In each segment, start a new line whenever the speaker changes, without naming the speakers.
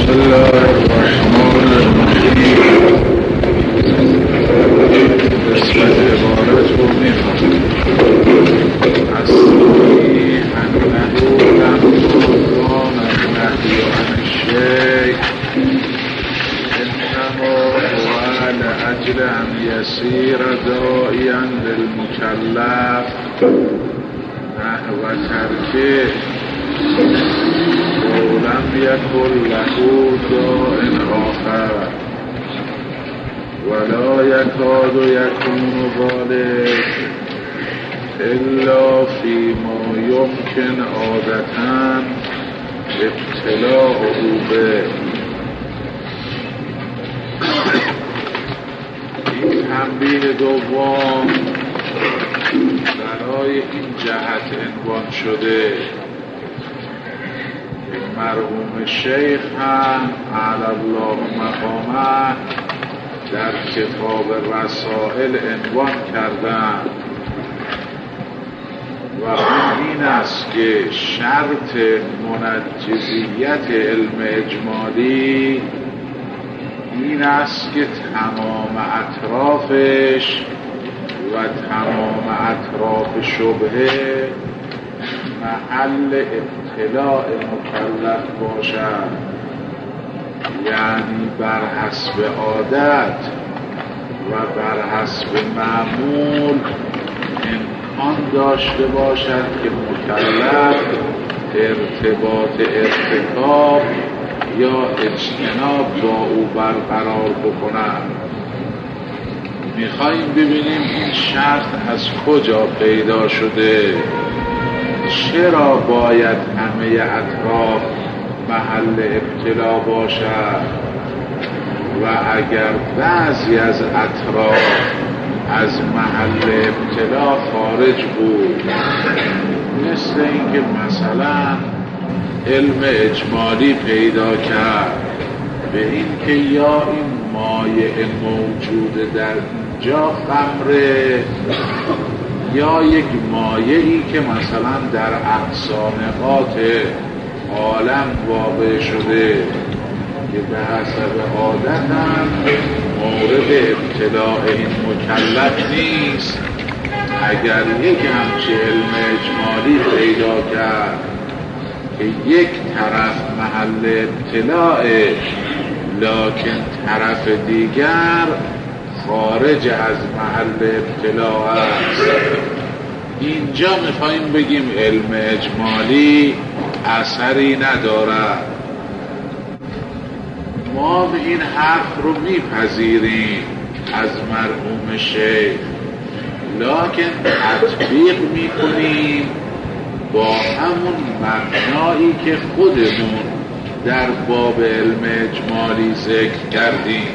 بسم الله الرحمن الرحیم. قسمت عبارت رو میخوام اصلی انه لمکان النهی عن الشیء انما هو لأجل ان یسیر داعیا للمکلف نحو ترکه ولم يكن له داع آخر ولا يكاد يكون ذلك إلا فيما يمكن عادة ابتلاءه به. این تنبیه دوم برای این جهت عنوان شده مرحوم شیخ هم علی الله مقامه در کتاب رسائل عنوان کردن و این است که شرط منجزیت علم اجمالی این است که تمام اطرافش و تمام اطراف شبهه محل ابتلاء مکلف باشد، یعنی بر حسب عادت و بر حسب معمول امکان داشته باشد که مکلف ارتباط ارتکاب یا اجتناب با او برقرار بکند. میخواییم ببینیم این شرط از کجا پیدا شده، چرا باید همه اطراف محل ابتلا باشد و اگر بعضی از اطراف از محل ابتلا خارج بود، مثل اینکه مثلا علم اجمالی پیدا کرد به این که یا این مایع موجود در اینجا خمره یا یک مایعی که مثلا در اقصانقات عالم واقع شده که به حسب عادت هم مورد ابتلاء این مکلف نیست. اگر یک همچه علم اجمالی پیدا کرد که یک طرف محل ابتلاء لکن طرف دیگر خارج از محل ابتلاء است، اینجا میخواییم بگیم علم اجمالی اثری ندارد. ما این حرف رو میپذیریم از مرحوم شیخ، لکن تطبیق میکنیم با همون مبنایی که خودمون در باب علم اجمالی ذکر کردیم.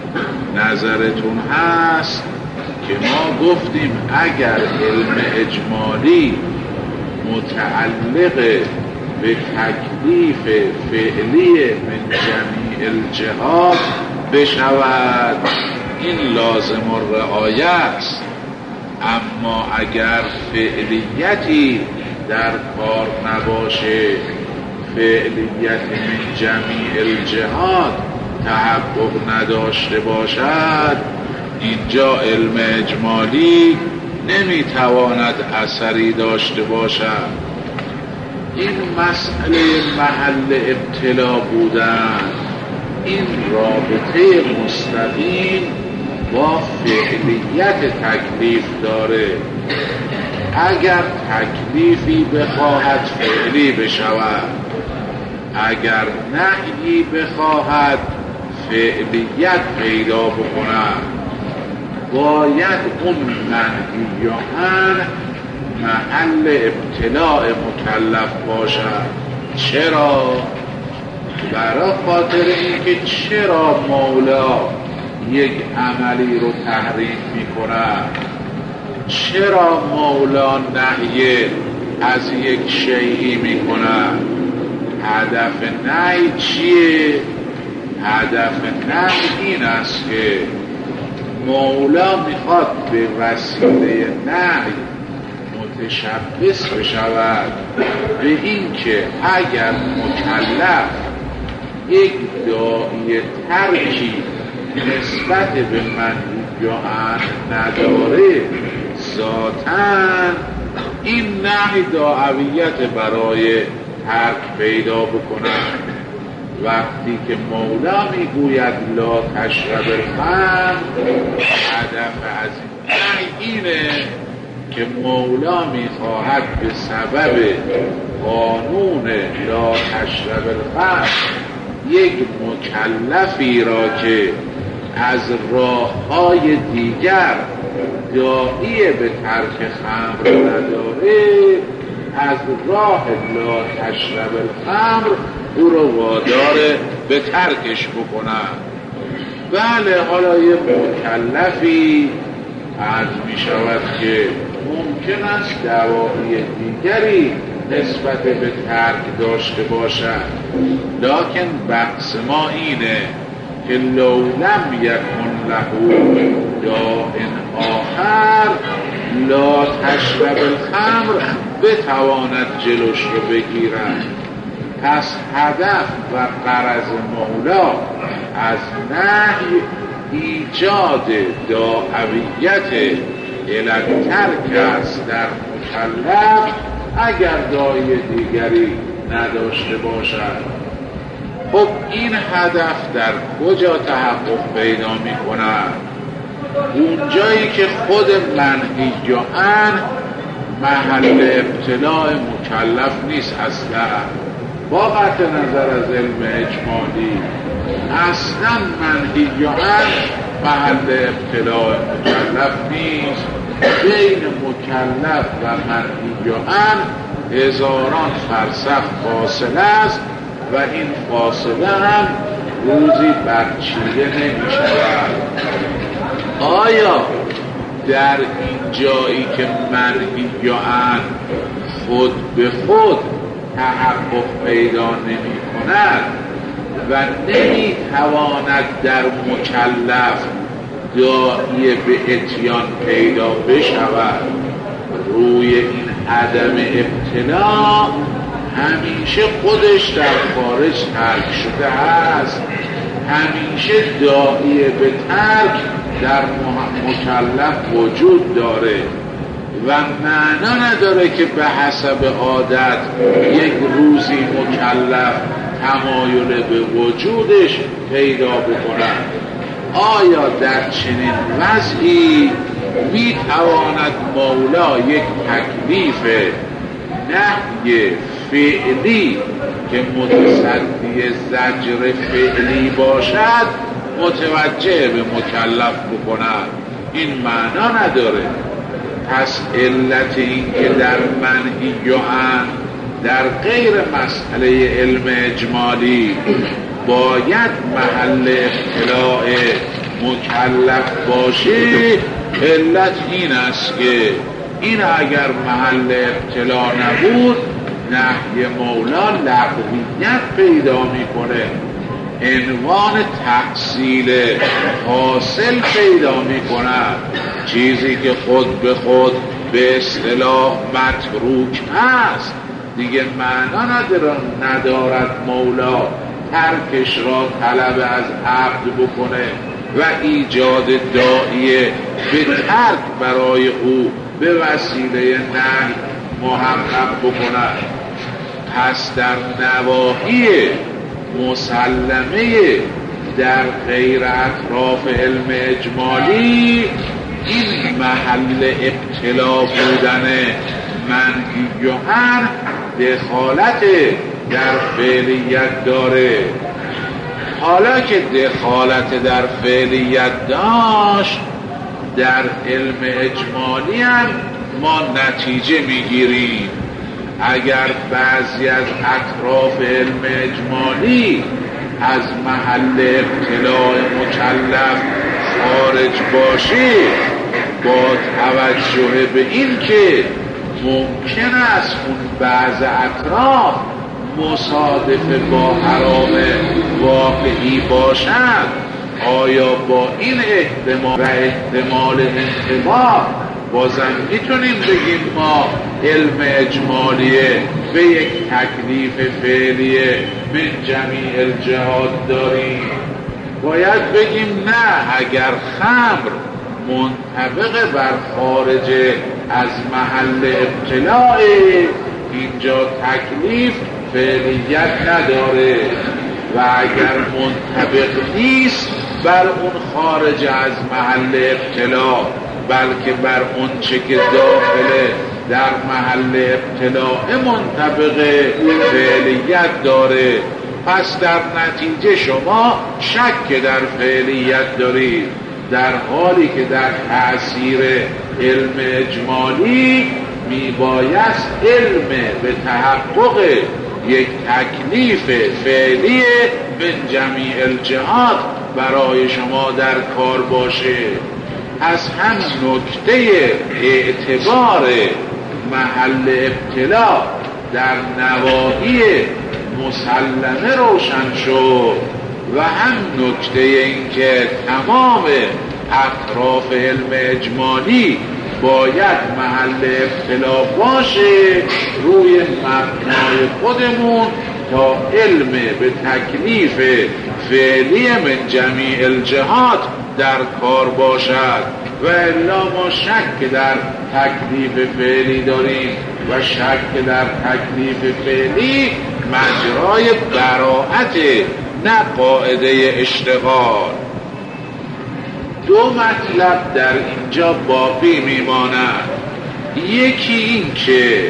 نظرتون هست که ما گفتیم اگر علم اجمالی متعلق به تکلیف فعلی من جمیع الجهات بشود این لازم الرعایه است، اما اگر فعلیتی در کار نباشه، فعلیت من جمیع الجهات تحقق نداشته باشد، اینجا علم اجمالی نمیتواند اثری داشته باشد. این مسئله محل ابتلا بودن این رابطه مستقیم با فعلیت تکلیف داره. اگر تکلیفی بخواهد فعلی بشود، اگر نهی بخواهد فعلیت پیدا بکند، باید اون نهی یا محل ابتلاء مکلف باشد. چرا؟ برای خاطر اینکه چرا مولا یک عملی رو تحریم میکند، چرا مولا نهی از یک شیئی میکند، هدف نهی چیه؟ هدف نهی این است که مولا میخواد به وسیله نهی متشبث بشود به این که اگر مکلف یک داعی ترکی نسبت به منهی نداره ذاتاً این نهی دعویت برای ترک پیدا بکنن. وقتی که مولا میگوید لا تشرب الخمر، هدف از این اینه که مولا میخواهد به سبب قانون لا تشرب الخمر یک مکلفی را که از راه‌های دیگر داعی به ترک خمر نداره، از راه لا تشرب الخمر او رو وادار به ترکش بکنن. بله، حالا یه مکلفی عرض می شود که ممکن است دواعی دیگری نسبت به ترک داشته باشد، لکن بحث ما اینه که لو لم یکن له داء آخر لا تشرب الخمر بتواند جلوش رو بگیرد. پس هدف و غرض مولا از نهی ایجاد داعیت الی ترک است در مکلف اگر داعی دیگری نداشته باشد. خب این هدف در کجا تحقق پیدا می کند؟ اونجایی که خود منهی عنه محل ابتلاع مکلف نیست اصلا، با قطع نظر از علم اجمالی اصلا منهی عنه محل ابتلاع مکلف نیست. بین مکلف و منهی عنه هزاران فرسخ فاصله است و این فاصله هم روزی برچیده نمی شود. آیا در این جایی که منهی عنه خود به خود تحقق پیدا نمی کند و نمی تواند در مکلف داعی به اتیان پیدا بشود، روی این عدم ابتلا همیشه خودش در خارج ترک شده است، همیشه داعی به ترک در مکلف وجود داره و معنا نداره که به حسب عادت یک روزی مکلف تمایل به وجودش پیدا بکنند. آیا در چنین وضعی می تواند مولا یک تکلیف نهی فعلی که متصدی زجر فعلی باشد متوجه به مکلف بکند؟ این معنا نداره. پس علت این که در منهی عنه در غیر مسئله علم اجمالی باید محل اطلاع مکلف باشه، علت این است که این اگر محل اطلاع نبود نهی مولا لغویت پیدا میکنه، عنوان تحصیل حاصل پیدا میکند، چیزی که خود به خود به اصطلاح متروک هست دیگه معنا ندارد مولا ترکش را طلب از عبد بکنه و ایجاد داعیه به ترک برای او به وسیله نهی محقق بکند. پس در نواحی مسلمه در غیر اطراف علم اجمالی این محل ابتلا بودن منهی عنه دخالت در فعلیت داره. حالا که دخالت در فعلیت داشت در علم اجمالی هم ما نتیجه میگیریم. اگر بعضی از اطراف علم اجمالی از محل ابتلاع مکلف خارج باشه، با توجه به این که ممکن است اون بعض اطراف مصادف با حرام واقعی باشد، آیا با این احتمال و احتمال انطباق بازم میتونیم بگیم ما علم اجمالیه به یک تکلیف فعلیه من جمیع الجهات داریم. باید بگیم نه، اگر خمر منطبق بر خارج از محل ابتلاع، اینجا تکلیف فعلیت نداره، و اگر منطبق نیست بر اون خارج از محل ابتلاع، بلکه بر اون چه که داخله در محل ابتلاع منطبق فعلیت داره. پس در نتیجه شما شک در فعلیت دارید، در حالی که در تأثیر علم اجمالی میبایست علم به تحقق یک تکلیف فعلی من جمیع الجهات برای شما در کار باشه. از هم نکته اعتبار محل ابتلا در نواحی مسلمه روشن شد، و هم نکته این که تمام اطراف علم اجمالی باید محل ابتلا باشه روی مبنای خودمون تا علم به تکلیف فعلی من جمیع الجهات در کار باشد، و الا ما شک در تکلیف فعلی داریم، و شک در تکلیف فعلی مجرای براءت، نه قاعده اشتغال. دو مطلب در اینجا باقی میماند. یکی این که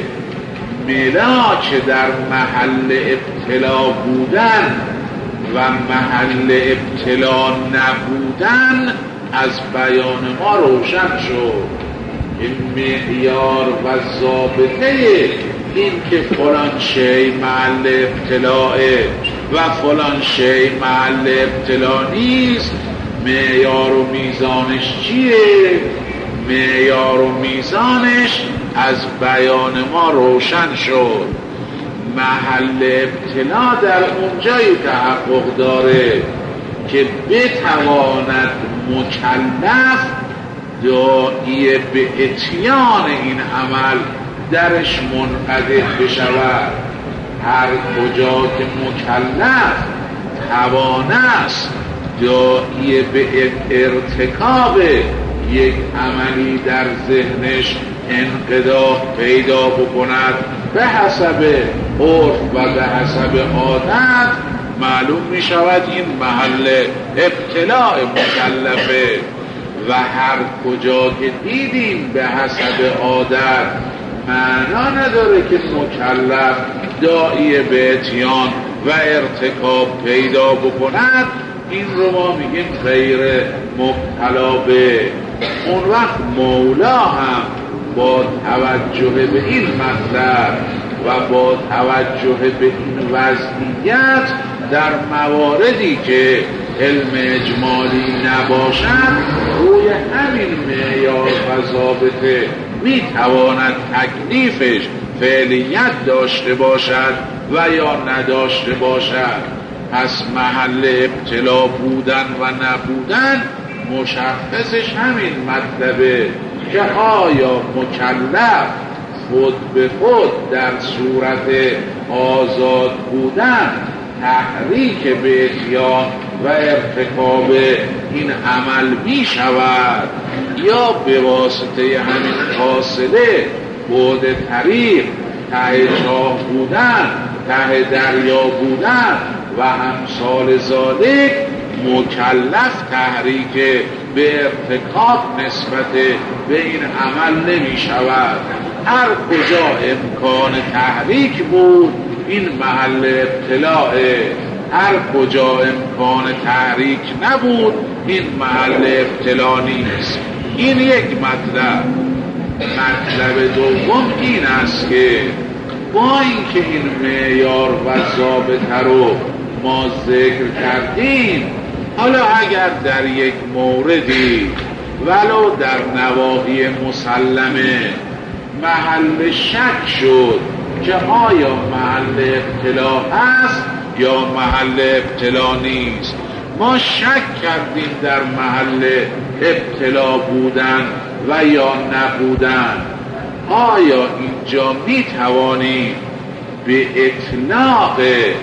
ملاک در محل ابتلا بودن و محل ابتلا نبودن از بیان ما روشن شد. این معیار و ضابطه این که فلان شی محل ابتلاء و فلان شی محل ابتلا نیست، معیار و میزانش چیه؟ معیار و میزانش از بیان ما روشن شد. محل ابتلا در اونجایی تحقق داره که بتواند مکلف داعی به اتیان این عمل درش منقدح بشود. هر کجا که مکلف توانست داعی به ارتکاب یک عملی در ذهنش انقداح پیدا بکند به حسب عرف و به حسب عادت، معلوم می شود این محل ابتلاء مکلفه. و هر کجا که دیدیم به حسب عادت، معنا نداره که مکلف داعی به اتیان و ارتکاب پیدا بکند، این رو ما میگیم غیر مبتلا به. اون وقت مولا هم با توجه به این مطلب و با توجه به این وضعیت در مواردی که علم اجمالی نباشد روی همین معیار و ضابطه میتواند تکلیفش فعلیت داشته باشد و یا نداشته باشد. پس محل ابتلا بودن و نبودن مشخصش همین مطلبه که آیا مکلف خود به خود در صورت آزاد بودن تحریک به اتیان و ارتکاب این عمل می شود، یا به واسطه همین فاصله بعد طریق، ته چاه بودن، ته دریا بودن و امثال ذالک مکلف تحریک به ارتکاب نسبت به این عمل نمی شود. هر کجا امکان تحریک بود این محل ابتلاء، هر کجا امکان تحریک نبود این محل ابتلا نیست. این یک مطلب. مطلب دوم این است که با اینکه این معیار و ضابطه رو ما ذکر کردیم، حالا اگر در یک موردی ولو در نواحی مسلمه محل شک شد که آیا محل ابتلا هست یا محل ابتلا نیست، ما شک کردیم در محل ابتلا بودن و یا نبودن، آیا اینجا می توانیم به اطلاق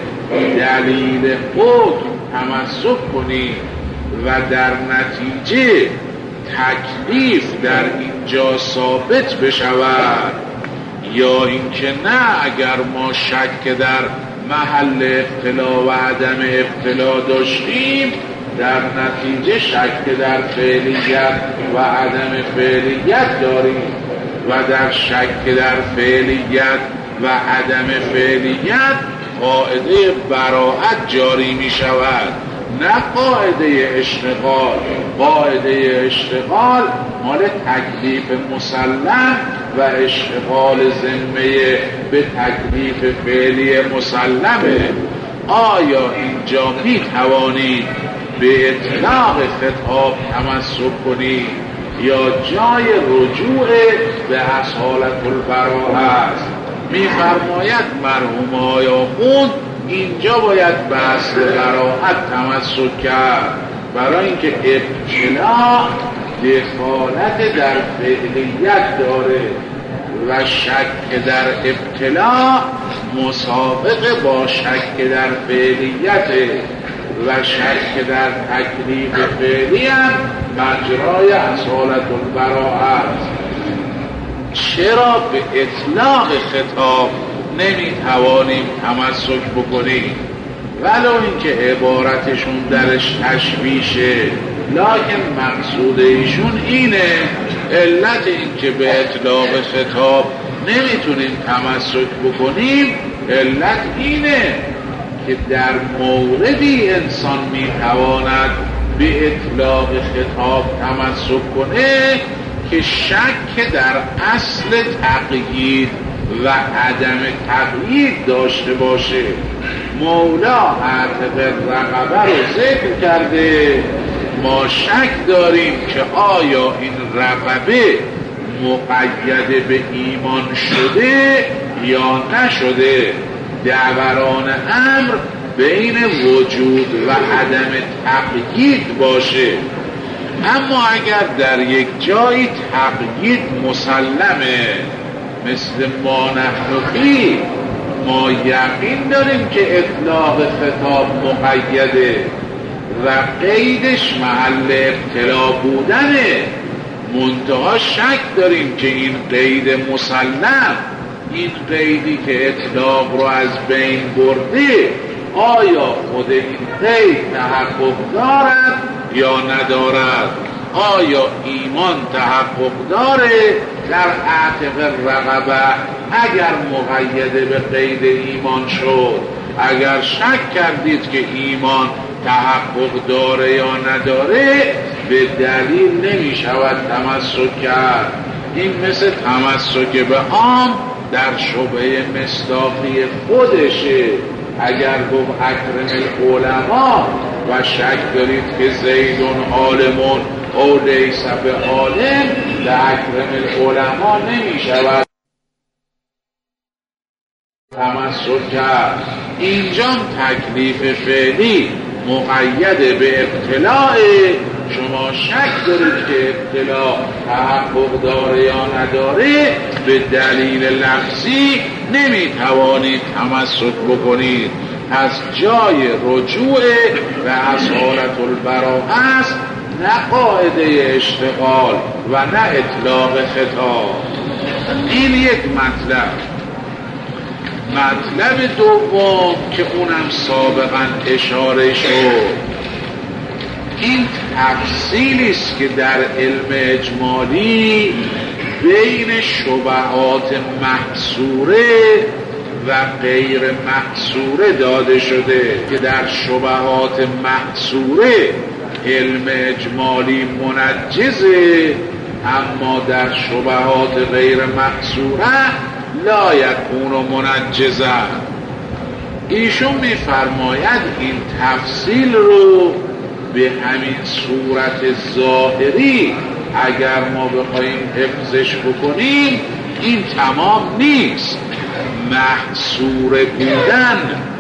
دلیل حکم تمسک کنیم و در نتیجه تکلیف در اینجا ثابت بشود، یا اینکه نه اگر ما شک در محل ابتلا و عدم ابتلا داشتیم در نتیجه شک در فعلیت و عدم فعلیت داریم و در شک در فعلیت و عدم فعلیت قاعده براءت جاری می شود، نه قاعده اشتغال. قاعده اشتغال مال تکلیف مسلم و اشتغال ذمه به تکلیف فعلی مسلمه. آیا اینجا می توانید به اطلاق خطاب تمسک کنید یا جای رجوع به اصالت البراءه است؟ می‌فرماید مرحوم آقای آخوند اینجا باید به اصل براءت تمسک کرد، برای اینکه ابتلا دخالت در فعلیت داره و شک در ابتلا مسابقه با شک در فعلیته و شک در تکلیف فعلی هم مجرای اصالت البراءه است. چرا به اطلاق خطاب نمیتوانیم تمسک بکنیم؟ ولو اینکه عبارتشون درش تشویشه، لکن مقصود ایشون اینه. علت اینکه به اطلاق خطاب نمیتونیم تمسک بکنیم علت اینه که در موردی انسان میتواند به اطلاق خطاب تمسک کنه که شک در اصل تقیید و عدم تقیید داشته باشه. مولا عاطف رقبه رو ذکر کرده، ما شک داریم که آیا این رقبه مقید به ایمان شده یا نشده. دوران امر بین وجود و عدم تقیید باشه، اما اگر در یک جایی تقیید مسلمه مثل ما نحن فی، ما یقین داریم که اطلاق خطاب مقیده و قیدش محل ابتلا بودنه، منتها شک داریم که این قید مسلم، این قیدی که اطلاق رو از بین برده، آیا خود این قید تحقق دارد یا ندارد؟ آیا ایمان تحقق داره در عاطف رقبه اگر مقید به قید ایمان شد؟ اگر شک کردید که ایمان تحقق داره یا نداره، به دلیل نمی شود تمسک کرد. این مثل تمسک به عام در شبهه مصداقی خودشه. اگر گفت اکرم العلماء و شک دارید که زیدون عالمون او لیس به عالم، به اکرم العلماء نمی شود تمسک کرد. اینجا تکلیف فعلی مقید به ابتلاء، شما شک دارید که ابتلا تحقق داره یا نداره، به دلیل لفظی نمیتوانید تمسک بکنید. از جای رجوع به اصالت البراءه است، نه قاعده اشتغال و نه اطلاق خطاب. این یک مطلب. مطلب دوم که اونم سابقا اشاره شد، این تفصیلی است که در علم اجمالی بین شبهات محصوره و غیر محصوره داده شده، که در شبهات محصوره علم اجمالی منجزه، اما در شبهات غیر محصوره لا یکون منجزا. ایشون میفرماید این تفصیل رو به همین صورت ظاهری اگر ما بخوایم حفظش بکنیم این تمام نیست. محصور بودن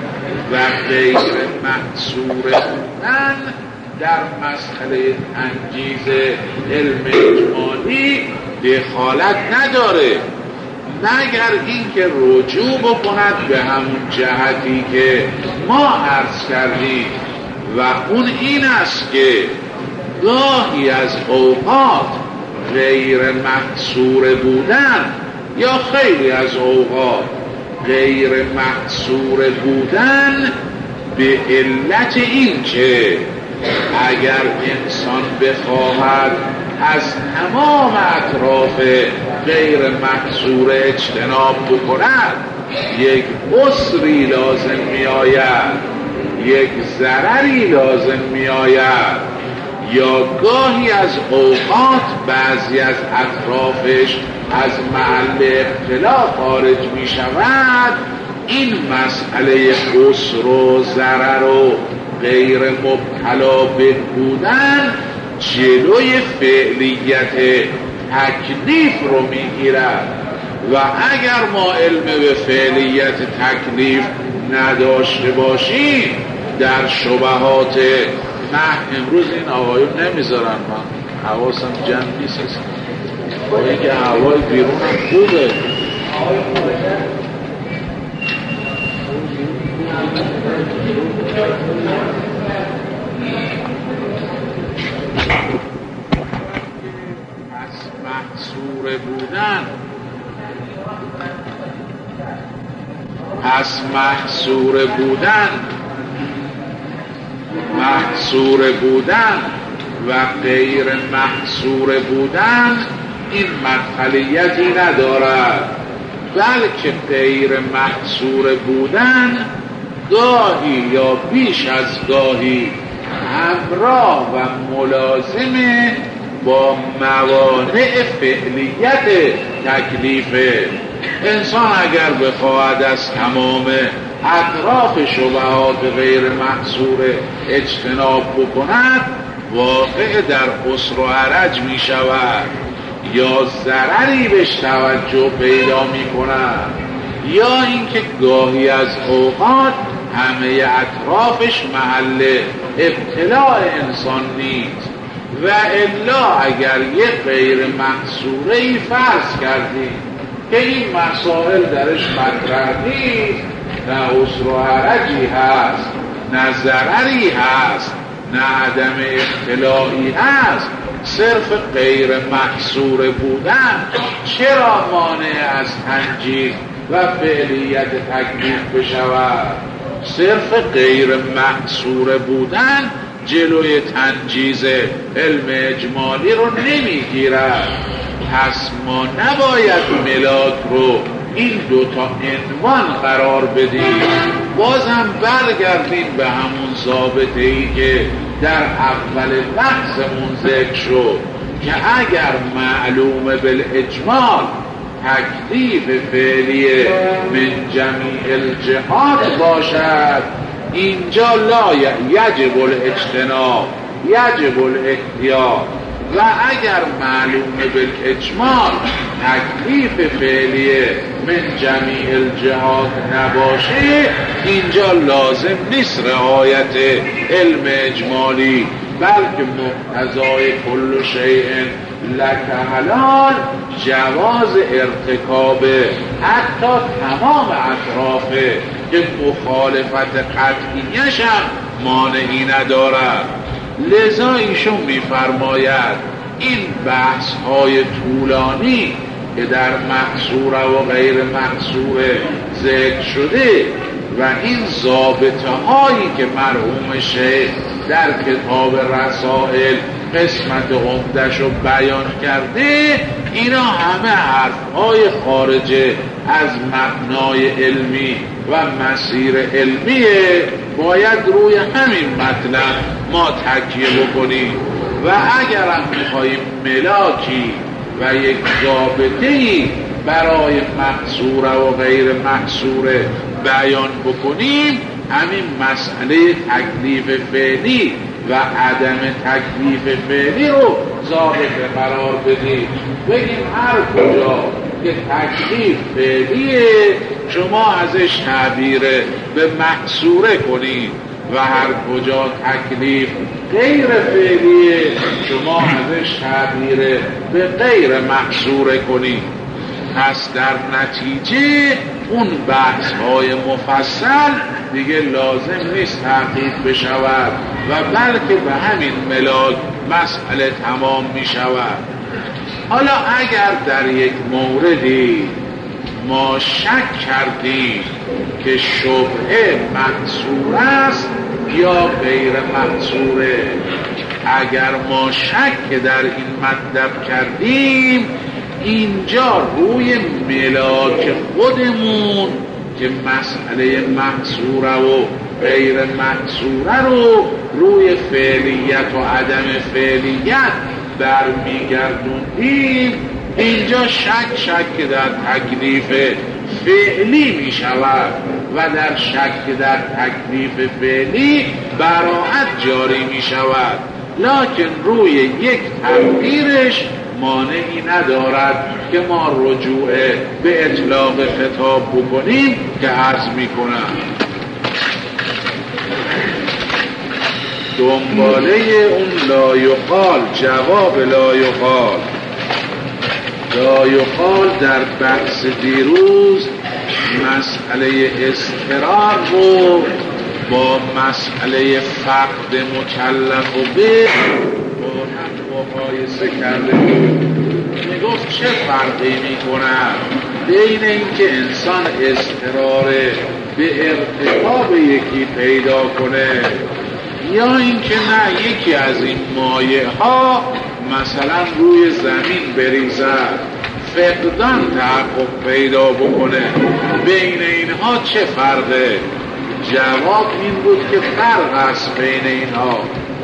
و غیر محصور بودن در مسئله تنجیز علم اجمالی دخالت نداره، مگر اینکه رجوع بکند به همون جهتی که ما عرض کردیم و اون این است که گاهی از اوقات غیر محصور بودن یا خیلی از اوقات غیر محصور بودن به علت این که اگر انسان بخواهد از تمام اطراف غیر محصور اجتناب بکند یک عسری لازم می آید، یک ضرری لازم می آید، یا گاهی از اوقات بعضی از اطرافش از محل ابتلا خارج می شود. این مسئله عسر و ضرر و غیر مبتلا به بودن جلوی فعلیت تکلیف رو میگیرد و اگر ما علم به فعلیت تکلیف نداشته باشیم در شبهات امروز این آقایون نمیذارن، من حواسم جمع نیست با اینکه هوای بیرون هم خوبه. پس محصور بودن و غیر محصور بودن این مدخلیتی ندارد، بلکه غیر محصور بودن گاهی یا بیش از گاهی همراه و ملازمه با موانع فعلیت تکلیفه. انسان اگر بخواهد از تمام اطراف شبهات غیر محصور اجتناب بکند واقع در عسر و حرج می شود، یا ضرری بهش توجه پیدا می کند، یا اینکه گاهی از اوقات همه اطرافش محل ابتلاع انسان نیست. و الا اگر یک غیر محصوره ای فرض کردیم که این مسائل درش مطرح نیست، نه عسر و حرجی هست، نه ضرری هست، نه عدم اختلاعی هست، صرف غیر محصور بودن چرا مانع از تنجیز و فعلیت تکلیف بشود؟ صرف غیر محصور بودن جلوی تنجیز علم اجمالی رو نمیگیرد. پس ما نباید ملاک رو این دوتا عنوان قرار بدیم، بازم برگردیم به همون ضابطه ای که در اول بحثمون ذکر شد که اگر معلوم بالاجمال تکلیف فعلی من جمیع الجهات باشد اینجا لا یجب الاجتناب، یجب الاحتیاط. و اگر معلوم بالاجمال تکلیف فعلی من جمیع الجهات نباشه اینجا لازم نیست رعایت علم اجمالی، بلکه مقتضای کل شیء لک حلال جواز ارتکاب حتی تمام اطرافه که مخالفت قطعیش هم مانعی ندارد. لذا ایشون می‌فرماید این بحث های طولانی که در محصور و غیر محصور ذکر شده و این ضابطه هایی که مرحوم شیخ در کتاب رسائل قسمت عمده‌شو بیان کرده، اینا همه حرف‌های خارجه از مبنای علمی و مسیر علمیه. باید روی همین مطلب ما تکیه بکنیم و اگر هم می‌خوایم ملاکی و یک ضابطه‌ای برای محصور و غیر محصور بیان بکنیم، همین مسئله تکلیف فعلی و عدم تکلیف فعلی رو ضابطه قرار بدیم. بگیم هر کجا که تکلیف فعلیه شما ازش تعبیر به محصوره کنید و هر کجا تکلیف غیر فعلیه شما ازش تعبیر به غیر محصوره کنید. پس در نتیجه اون بحث های مفصل دیگه لازم نیست تحقیق بشود و بلکه به همین ملاک مسئله تمام می شود. حالا اگر در یک موردی ما شک کردیم که شبهه محصور است یا غیر محصوره، اگر ما شک در این مطلب کردیم اینجا روی ملاک خودمون که مسئله محصوره و غیر محصوره رو روی فعلیت و عدم فعلیت برمیگردوندیم، اینجا شک در تکلیف فعلی می شود و در شک در تکلیف فعلی براءت جاری می شود، لکن روی یک تقدیرش مانعی ندارد که ما رجوع به اطلاق خطاب بکنیم که عرض می کنم. دنباله اون لا یقال، جواب لا یقال در بحث دیروز مسئله اضطرار رو با مسئله فقد مکلف و به با هم مقایسه کرده میگفت چه فرقی میکنه بین اینکه انسان اضطرار به ارتکاب یکی پیدا کنه یا اینکه نه یکی از این مایه ها مثلا روی زمین بریزد فقدان تحقق پیدا بکنه، بین اینها چه فرقه؟ جواب این بود که فرق است بین اینها.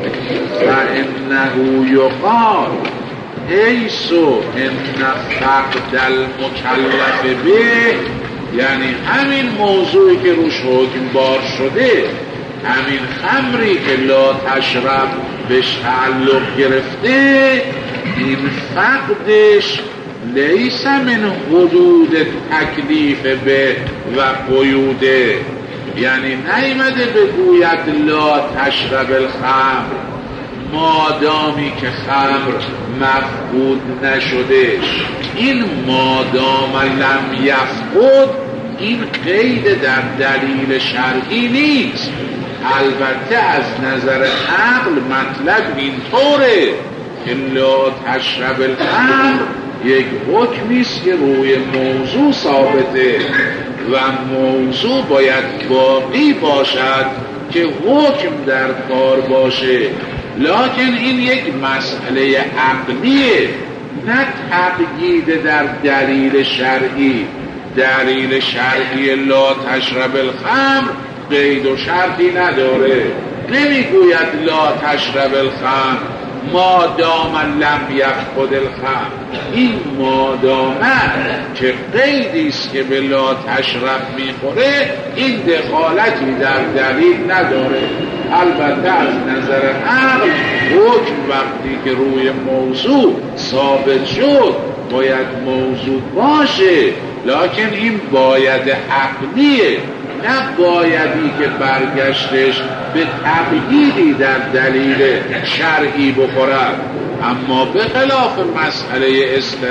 فانه یقال حیث ان فقد المکلف به، یعنی همین موضوعی که روش حکم بار شده، همین خمری که لا تشرب بهش تعلق گرفته، این فقدش لیس من حدود تکلیف به و قیوده، یعنی نیامده بگوید لا تشرب الخمر مادامی که خمر مفقود نشدش. این مادام لم یفقد این قید در دلیل شرعی نیست. البته از نظر عقل مطلب اینطوره که لا تشرب الخمر یک حکمی است که روی موضوع ثابته و موضوع باید باقی باشد که حکم در کار باشه، لکن این یک مسئله عقلیه نه تقیید در دلیل شرعی. دلیل شرعی لا تشرب الخمر قید و شرطی نداره، نمیگوید لا تشرب الخمر مادام لم یفقد الخمر. این مادامه که قیدی است که به لا تشرب میخوره، این دخالتی در دلیل نداره. البته از نظر عقل حکم وقتی که روی موضوع ثابت شد باید موضوع باشه، لکن این باید عقلیه نه بایدی که برگشتش به تقییدی در دلیل شرعی بخورد. اما به خلاف مسئله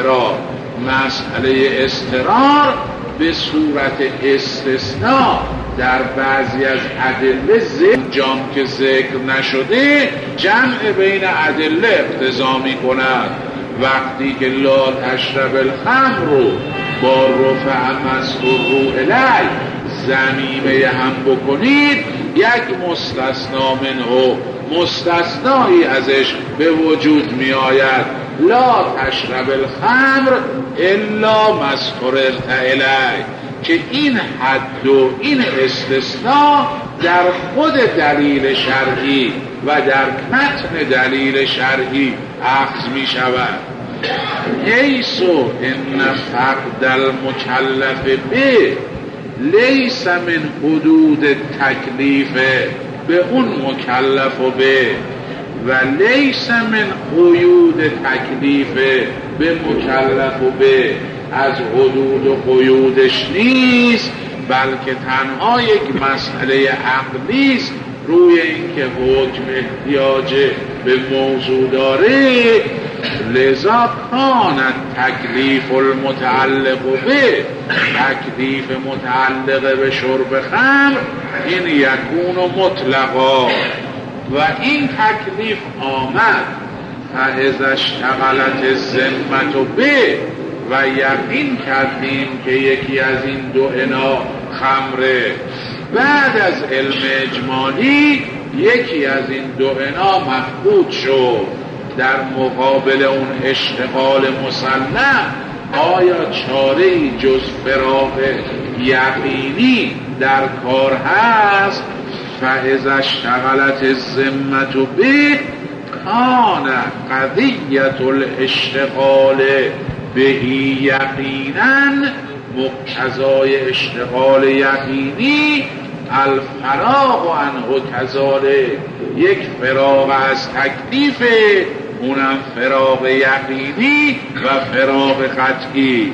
اضطرار به صورت استثناء در بعضی از ادله جام که ذکر نشده جمع بین ادله اقتضا می کند. وقتی که لا تشرب الخمر رو با رفع مذکور الی ضمیمه هم بکنید، یک مستثنا منه مستثنایی ازش به وجود می آید. لا تشرب الخمر الا مذکورت الی، که این حد و این استثناء در خود دلیل شرعی و در متن دلیل شرعی اخذ می شود. حیث ان فقد المکلف به لیس من حدود تکلیف به اون مکلف و به و لیس من قیود تکلیف به مکلف و به از حدود و قیودش نیست، بلکه تنها یک مسئله عقلی است روی اینکه حکم احتیاج به موضوع داره. لذا کان تکلیف المتعلق به، تکلیف متعلق به شرب خمر این یکون مطلقا، و این تکلیف آمد فاذا اشتغلت الذمة به، و یقین کردیم که یکی از این دو انا خمره. بعد از علم اجمالی یکی از این دو انا مفقود شد. در مقابل اون اشتغال مسلم آیا چاره‌ای جز فراغ یقینی در کار هست؟ فاذا اشتغلت الذمة به کان قضیة الاشتغال بهی یقینا، مقتضای اشتغال یقینی الفراغ عنه کذالک، یک فراغ از تکلیف، اونم فراغ یقینی و فراغ قطعی.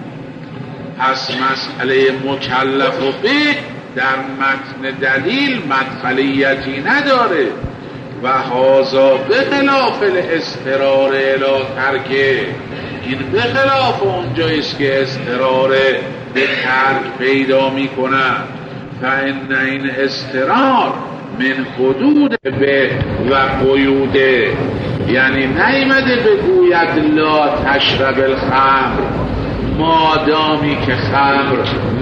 پس مسئله مکلف به در متن دلیل مدخلیتی نداره و هذا به خلاف الاضطرار الی ترکه، این به خلاف اونجاییست که اضطرار به ترک پیدا می کند. فإن این اضطرار من حدود به و قیوده، یعنی نیامده بگوید لا تشرب الخمر مادامی که خمر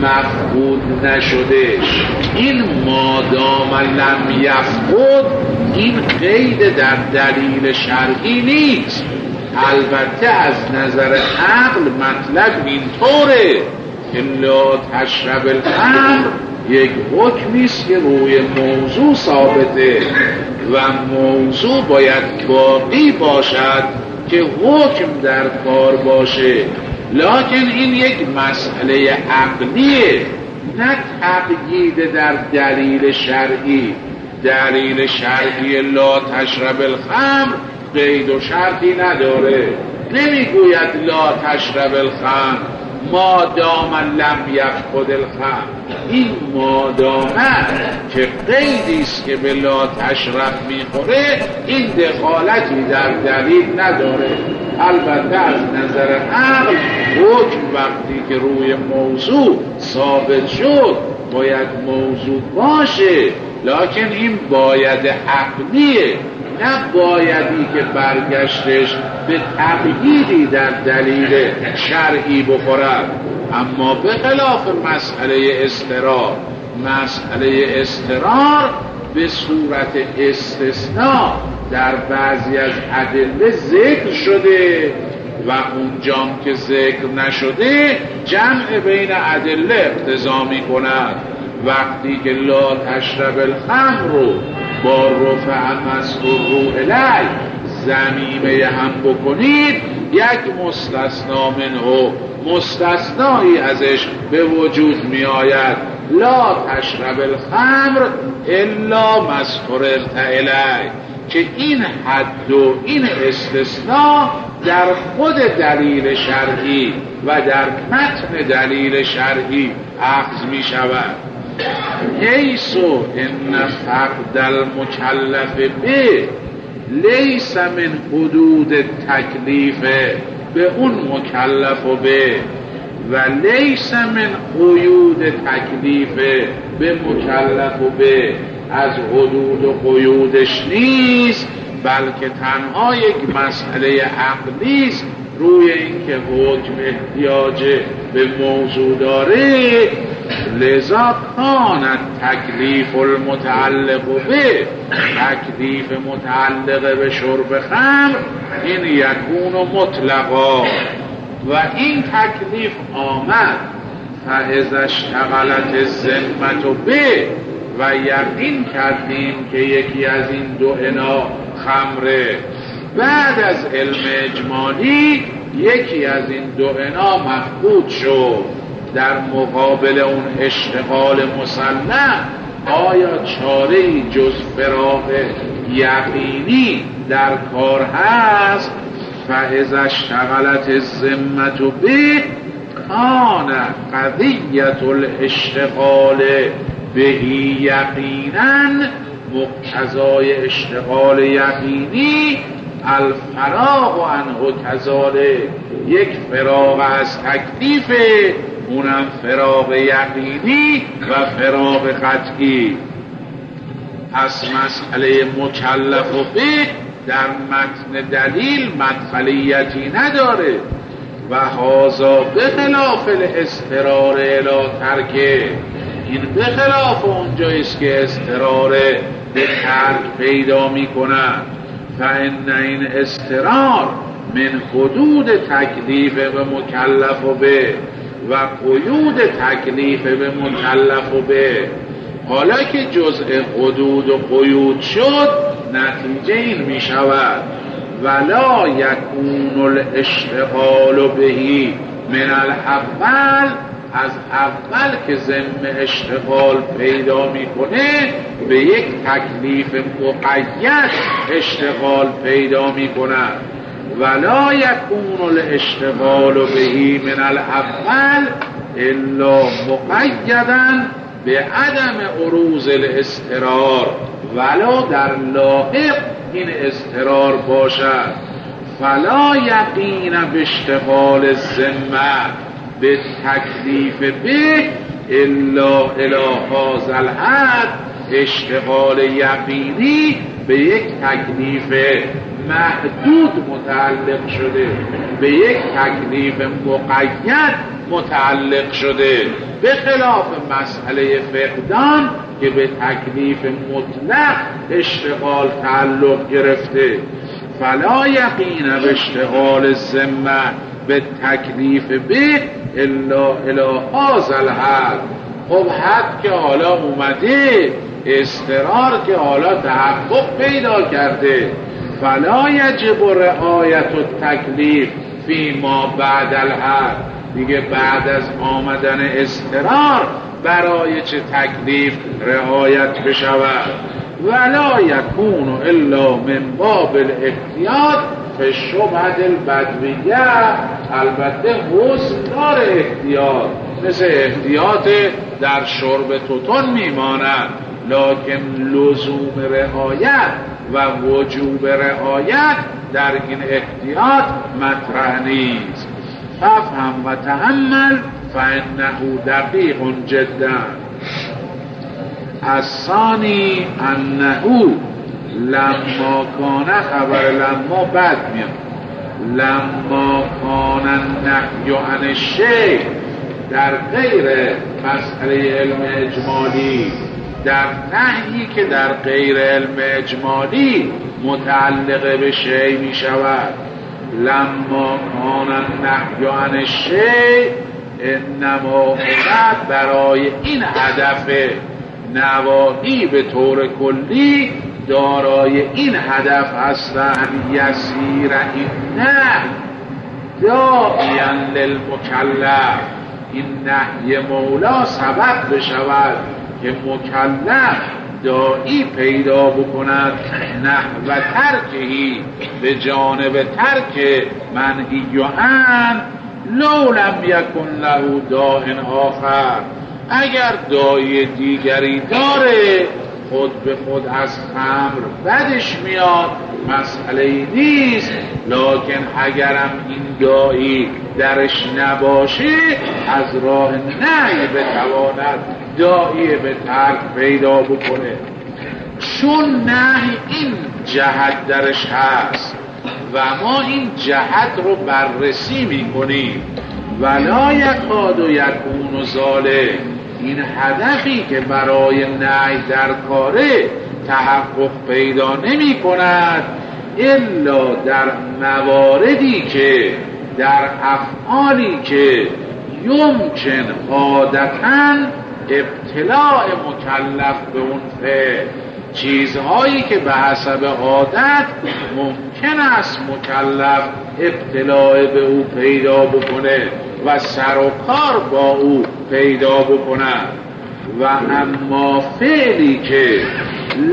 مفقود نشدش. این مادام لم یفقد این قید در دلیل شرعی نیست. البته از نظر عقل مطلب اینطوره که لا تشرب الخمر یک حکمیست که روی موضوع ثابته و موضوع باید باقی باشد که حکم در کار باشه. لکن این یک مسئله عقلیه، نه تقیید در دلیل شرعی. دلیل شرعی لا تشرب الخمر قید و شرطی نداره، نمیگوید لا تشرب الخمر مادام لم یفقد الخمر. این مادامه که قیدیست که به لا تشرب میخوره، این دخالتی در دلیل نداره. البته از نظر عقل حکم وقتی که روی موضوع ثابت شد باید موضوع باشه، لکن این باید عقلیه، نه بایدی که برگشتش به تقییدی در دلیل شرعی بخورد. اما به خلاف مسئله اضطرار، مسئله اضطرار به صورت استثناء در بعضی از ادله ذکر شده و اونجام که ذکر نشده جمع بین ادله اقتضا می کند. وقتی که لا تشرب الخمر رو با رفع مذکور الی ضمیمه هم بکنید، یک مستثنا منه، مستثنایی ازش به وجود می آید. لا تشرب الخمر الا مذکور الی، که این حد و این استثناء در خود دلیل شرعی و در متن دلیل شرعی اخذ می شود. حیث ان فقد المکلف به لیس من حدود تکلیف، به اون مکلف به، و لیس من قیود تکلیف، به مکلف به از حدود و قیودش نیست، بلکه تنها یک مسئله عقلی است روی اینکه حکم احتیاج به موضوع داره. لذا کان تکلیف المتعلق به، تکلیف متعلق به شرب خمر این یکون مطلقا، و این تکلیف آمد فاذا اشتغلت الذمة به، و یقین کردیم که یکی از این دو انا خمره. بعد از علم اجمالی یکی از این دو انا مفقود شد. در مقابل اون اشتغال مسلم آیا چاره‌ای جز فراغ یقینی در کار هست؟ فاذا اشتغلت الذمة به کان قضیت الاشتغال بهی یقینا، مقتضای اشتغال یقینی الفراغ عنه کذالک، یک فراغ از تکلیف، اونم فراغ یقینی و فراغ قطعی. پس مسئله مکلف و به در متن دلیل مدخلیتی نداره و هازا به خلاف الاضطرار الی ترکه، این به خلاف اونجاییست که اضطرار به ترک پیدا می کند. فإن این اضطرار من حدود تکلیف به مکلف و به و قیود تکلیف به مکلف و به. حالا که جزء حدود و قیود شد، نتیجه این می شود ولا یکون الاشتغال بهی من الاول، از اول که ضمن اشتغال پیدا میکنه به یک تکلیف مقید اشتغال پیدا میکنه. ولا یکون الاشتغال بهی من الاول الا مقیدا به عدم عروض الاضطرار، ولا در لاحق این اضطرار باشد. فلا یقین به اشتغال الذمه به تکلیف به الا الی هذا الحد، اشتغال یقینی به یک تکلیف محدود متعلق شده، به یک تکلیف مقید متعلق شده، به خلاف مسئله فقدان که به تکلیف مطلق اشتغال تعلق گرفته. فلا یقین به اشتغال الذمه به تکلیف به الا الی هذا الحد. خب حد که حالا اومده، اضطرار که حالا تحقق پیدا کرده، فلا یجب رعایت التکلیف فی ما بعد الحد، دیگه بعد از آمدن اضطرار برای چه تکلیف رعایت بشود. ولا یکون الا من باب الاحتیاط فی شبهة البدویه، البته حسن دار احتیاط، مثل احتیاط در شرب توتون میماند، لکن لزوم رعایت و وجوب رعایت در این احتیاط مطرح نیست. فافهم و تأمل فانه دقیق جدا. الثانی انه لما کان، خبر لما بعد میاد، لما کان النهی عن الشیء، در غیر مسئله علم اجمالی، در نهی که در غیر علم اجمالی متعلق به شیء می شود. لما کان النهی عن الشیء انما برای این هدف نواهی به طور کلی دارای این هدف هستند یسیر این نهی داعیا للمکلف، این نهی مولا سبب بشود که مکلف داعی پیدا بکند نحو ترکهی، به جانب ترک منهی عن، لو لم یکن له داع آخر، اگر داعی دیگری داره خود به خود از خمر بدش میاد مسئله نیست، لکن اگرم این داعی درش نباشه از راه نهی بتواند داعی به ترک پیدا بکنه. چون نهی این جهت درش هست و ما این جهت رو بررسی میکنیم، ولا یکاد یکون ذالک، این هدفی که برای نهی در کاره تحقق پیدا نمی کند الا در مواردی که، در افعالی که یمکن عادتاً ابتلاع مکلف به اون فعل، چیزهایی که به حسب عادت ممکن است مکلف ابتلاع به او پیدا بکنه و سر و کار با او پیدا بکنه. و اما فعلی که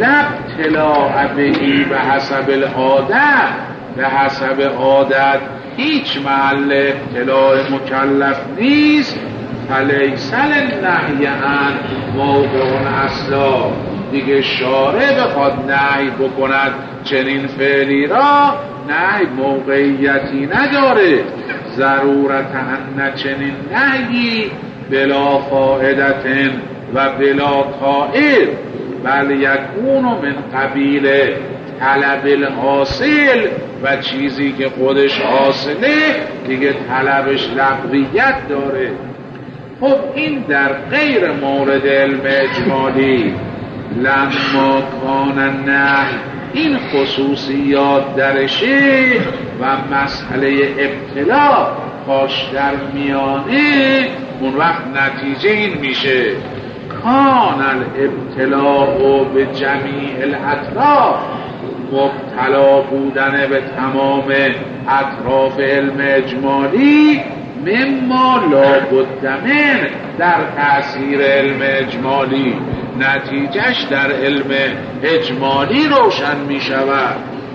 ابتلاع بهی به حسب العادت، به حسب عادت هیچ محل ابتلاع مکلف نیست، فلیس للنهی عن موضع اصلا. دیگه شارع بخواد نهی بکند چنین فعلی را، نهی موقعیتی نداره. ضرورت ان چنین نهی بلا فائدتن و بلا طائر، بل یکون من قبیل طلب الحاصل، و چیزی که خودش حاصله دیگه طلبش لغویت داره. خب این در غیر مورد علم اجمالی. لما کان النهی، این خصوصیات درشه و مسئله ابتلا پاش در میانه، اون وقت نتیجه این میشه کان الابتلاء به جمیع الاطراف، مبتلا بودن به تمام اطراف علم اجمالی، مما لابد من، در تأثیر علم اجمالی نتیجهش در علم اجمالی روشن می شود.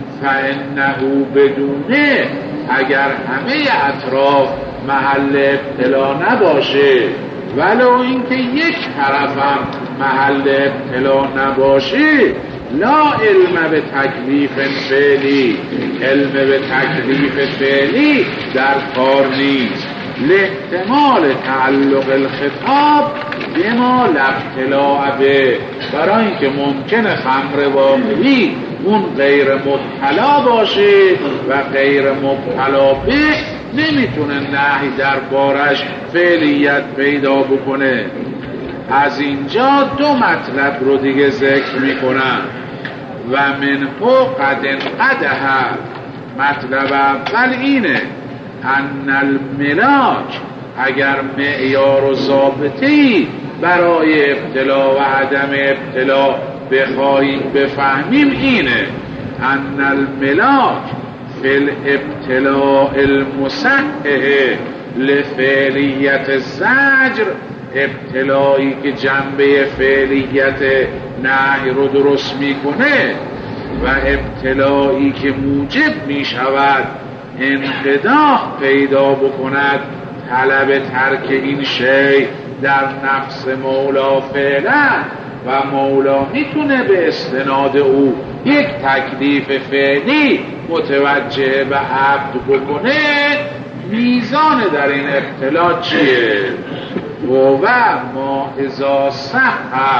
فانه بدونه، اگر همه اطراف محل ابتلا نباشه، ولو اینکه یک طرفم محل ابتلا نباشه، لا علم به تکلیف فعلی، علم به تکلیف فعلی در کار نیست. لاحتمال تعلق الخطاب بما لا ابتلاء به، برای اینکه ممکنه خمر واقعی اون غیر مبتلا باشه و غیر مبتلا به نمیتونه نهی در بارش فعلیت پیدا بکنه. از اینجا دو مطلب رو دیگه ذکر میکنم. و منه قد انقدها، مطلب اول اینه ان الملاک، اگر معیار و ضابطه‌ای برای ابتلا و عدم ابتلا بخواهیم بفهمیم اینه ان الملاک فی الابتلاء المصحح لفعلیت الزجر، ابتلایی که جنبه فعلیت نهی رو درست میکنه و ابتلایی که موجب میشود انقداح پیدا بکند طلب ترک این شی در نفس مولا فعلا، و مولا میتونه به استناد او یک تکلیف فعلی متوجه به عبد بکنه. میزان در این ابتلا چیه؟ و ما اذا صح،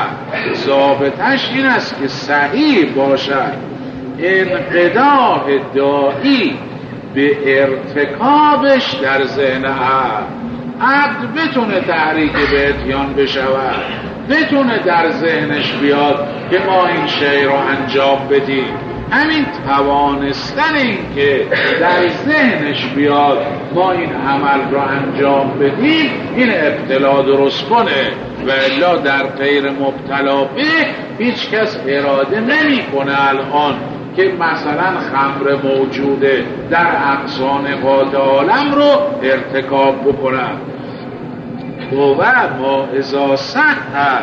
ضابطش این است که صحیح باشد انقداح داعی به ارتکابش در ذهن عبد بتونه تحریک به اتیان بشود، بتونه در ذهنش بیاد که ما این شی رو انجام بدیم. همین توانستن این که در ذهنش بیاد ما این عمل رو انجام بدیم، این ابتلا درست کنه. و الا در غیر مبتلا به هیچ کس اراده نمی کنه الان که مثلا خمر موجوده در اقصان قاط عالم رو ارتکاب بکنم. و ما اذا صح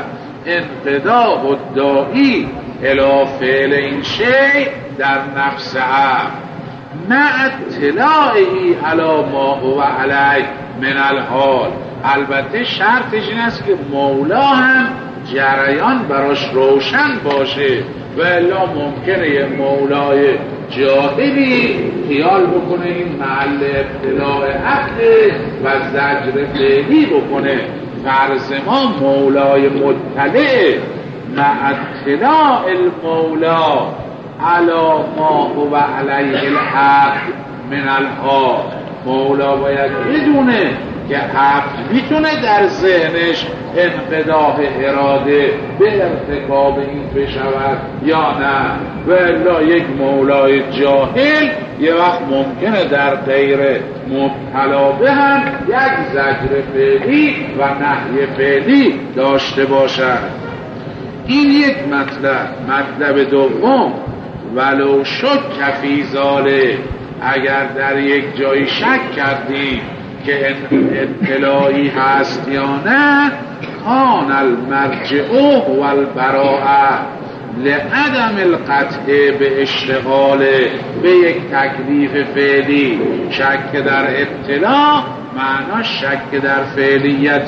انقداح الداعی الی فعل این شی در نفس عبد مع اطلاعی علی ما هو علیه من الحال. البته شرطش این است که مولا هم جریان براش روشن باشه، و الا ممکنه یه مولای جاهلی خیال بکنه این محل ابتلاع عبده و زجر فعلی بکنه. فرض ما مولای مطلع مع اطلاع المولا علی ما هو علیه العبد من الحال. مولا باید بدونه که عبد میتونه در ذهنش انقداح اراده به ارتکاب این بشود یا نه. و الا یک مولای جاهل یه وقت ممکنه در غیر مبتلا به هم یک زجر فعلی و نهی فعلی داشته باشد. این یک مطلب دوم، ولو شک فی ذالک، اگر در یک جایی شک کردیم که اطلاعی هست یا نه، کان المرجع و البراءه، لعدم القطع به اشتغال به یک تکلیف فعلی. شک در ابتلا معناش شک در فعلیت.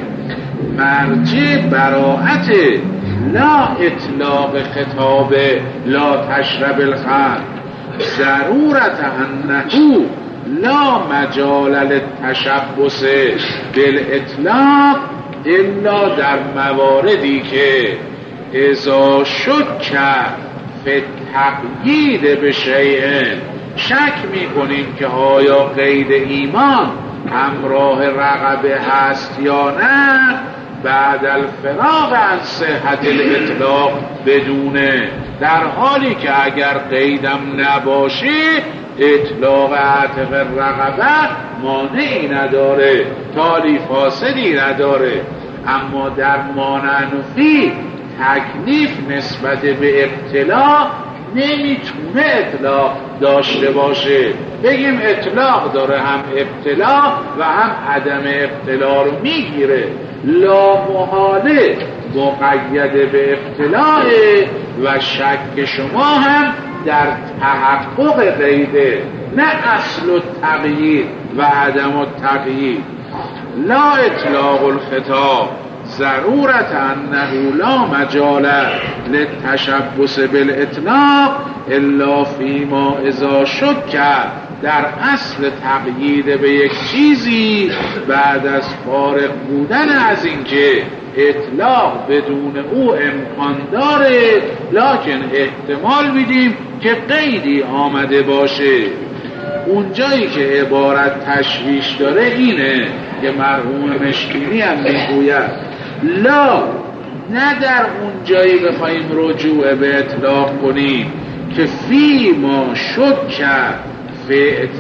مرجع براعت لا اطلاق خطاب لا تشرب الخمر، ضرورت انه لا مجال للتشبث بالاطلاق الا در مواردی که اذا شک فی التقیید بشیء، شک میکنیم که آیا قید ایمان همراه رغبه هست یا نه، بعد الفراغ عن صحت الاطلاق بدونه، در حالی که اگر قیدم نباشه اطلاق عاطف رغبه مانعی نداره، تالی فاسدی نداره. اما در مانعنفی تکلیف نسبت به ابتلا نمیتونه اطلاق داشته باشه. بگیم اطلاق داره، هم ابتلا و هم عدم ابتلا رو میگیره. لا محاله مقید به ابتلاء و شک شما هم در تحقق قیده، نه اصل التقیید و عدم التقیید. لا اطلاق الخطاب ضرورت انه لا مجال للتشبث بالاطلاق الا فیما اذا شک، در اصل تقیید به یک چیزی بعد از فارغ بودن از اینکه اطلاق بدون او امکان داره، لکن احتمال میدیم که قیدی آمده باشه. اونجایی که عبارت تشویش داره اینه که مرحوم مشکینی هم میگوید لا، نه در اونجایی بخوایم رجوع به اطلاق کنیم که فی ما شک فی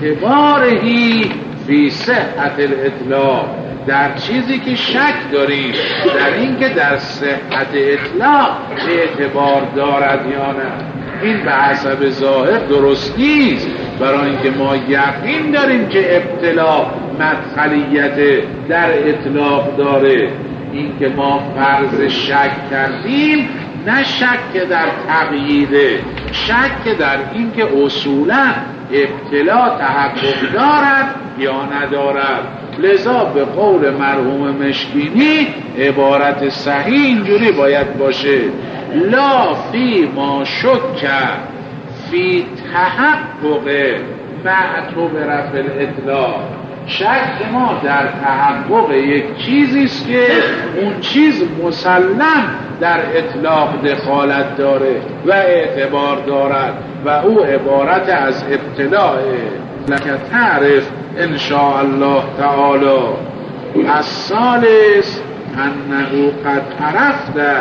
اعتبارهی فی صحت الاطلاق، در چیزی که شک داریم در این که در صحت اطلاق اعتبار دارد یا نه. این به حسب ظاهر درست نیست، برای اینکه ما یقین داریم که ابتلا مدخلیت در اطلاق داره. این که ما فرض شک کردیم نه شک در تقییده، شک در این که اصولا ابتلا تحقق دارد یا ندارد. لذا به قول مرحوم مشکینی عبارت صحیح اینجوری باید باشه لا فی ما شک فی تحقق معتبر فی الاطلاق، شک ما در تحقق یک چیزیست که اون چیز مسلم در اطلاق دخالت داره و اعتبار دارد و او عبارت از ابتلاء. لکه تعرف انشاء الله تعالی الثالث انه قد عرفت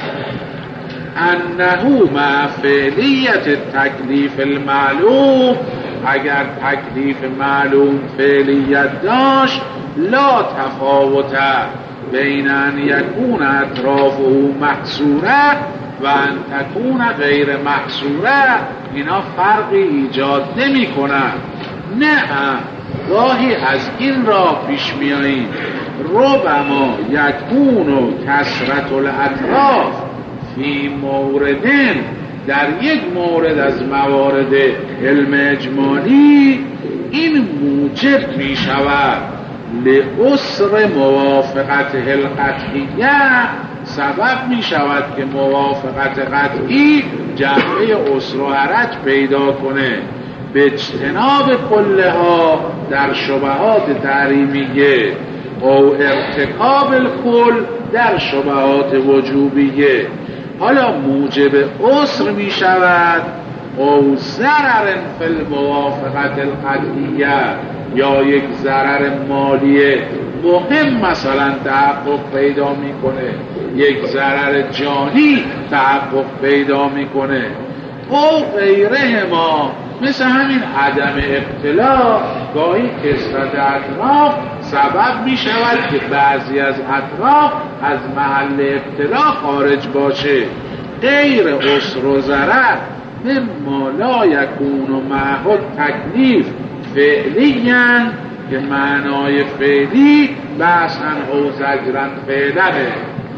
انه مع فعلیت تکلیف المعلوم، اگر تکلیف معلوم فعلیت داشت لا تفاوت بین ان یکون اطرافه محصوره و ان تکون غیر محصوره، اینا فرقی ایجاد نمی کنن. نه، گاهی از این راه پیش میاییم ربما یکون کثرت الاطراف فی موردن، در یک مورد از موارد علم اجمالی این موجب می شود لعسر موافقت القطعیه، سبب می شود که موافقت قطعی جنبه عسر و حرج پیدا کنه به اجتناب کلها در شبهات تحریمیه او ارتکاب الکل در شبهات وجوبیه. حالا موجب عسر می شود او ضرر فی الموافقت القطعیه، یا یک ضرر مالی مهم مثلا تحقق پیدا میکنه، یک ضرر جانی تحقق پیدا میکنه، او غیره ما، مثل همین عدم ابتلا. گاهی کثرت اطراف سبب می شود که بعضی از اطراف از محل ابتلا خارج باشه. غیر عسر و ضرر مما لا یکون معه تکلیف فعلیاً، که معنای فعلی بحثاً او زجراً فعلنه.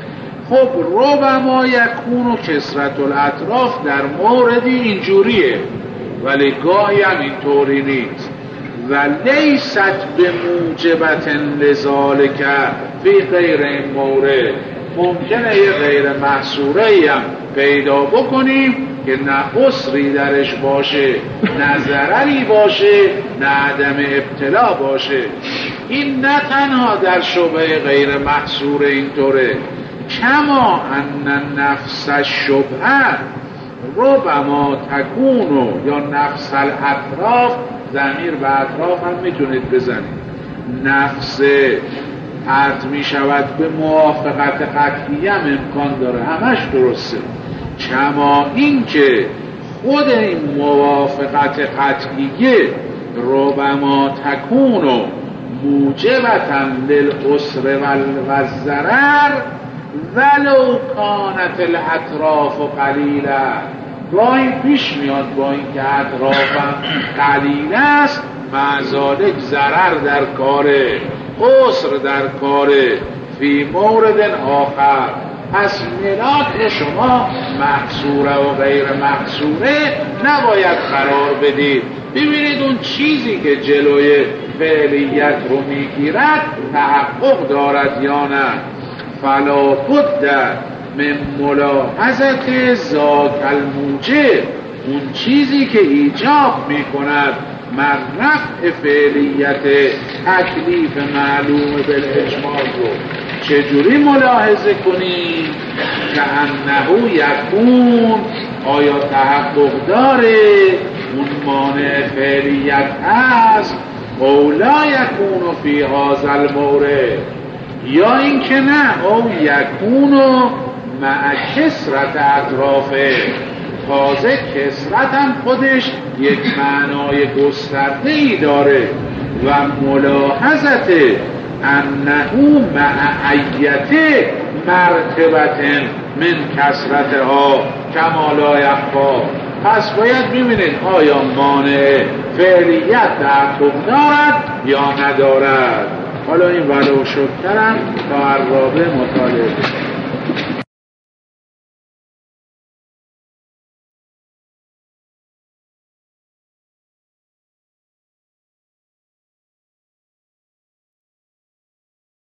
خب ربما یکون و کثرت الاطراف در موردی اینجوریه، ولی گاهی هم اینطوری نیست. و لیست به موجبت لذالک فی غیر این مورد، ممکنه یه غیر محصوره هم پیدا بکنیم که نه عسری درش باشه، نه ضرری باشه، نه عدم ابتلا باشه. این نه تنها در شبه غیر محصور اینطوره، کما ان نفس الشبهه ربما تکونو، یا نفس الاطراف، ضمیر به اطراف هم میتونید بزنید، نفس عرض می شود به موافقت قطعی هم امکان داره، همش درسته. کما این که خود این موافقت قطعیه ربما تکونو موجبتا للعسر والضرر ولو کانت الاطراف قلیله. گاهی پیش میاد با این که اطرافم قلیل است، مع ذالک ضرر در کاره، عسر در کاره، فی مورد آخر. پس ملاک شما محصوره و غیر محصوره نباید قرار بدید. ببینید اون چیزی که جلوی فعلیت رو میگیرد تحقق دارد یا نه. فلا بد من ملاحظت ذاک الموجب، اون چیزی که ایجاب میکند من رفع فعلیت تکلیف معلوم بالاجمال رو چجوری ملاحظه کنیم؟ که انه یکون، آیا تحقق داره اون مانع فعلیت هست؟ او لا یکون فی هذا المورد، یا این که نه، او یکونو مع کثرت اطرافه، تازه کثرت هم خودش یک معنای گسترده ای داره. و ملاحظت انه مع ایت مرتبت من کثرتها کما لا یخفی. پس باید ببینید آیا مانع فعلیت تحقق دارد یا ندارد. حالا این ولو شکرم تا عرابه مطالعه